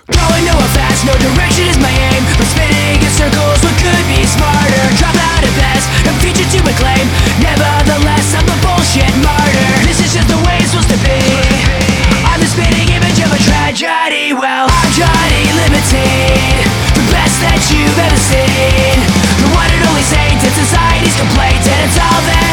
Going nowhere fast, no direction is my aim. But spinning in circles, what could be smarter? Drop out of best, a future to acclaim. Nevertheless, I'm the bullshit martyr. This is just the way it's supposed to be. I'm the spitting image of a tragedy. Well, I'm Johnny Limited, the best that you've ever seen, the one and only saint in society's complaint, and it's all there.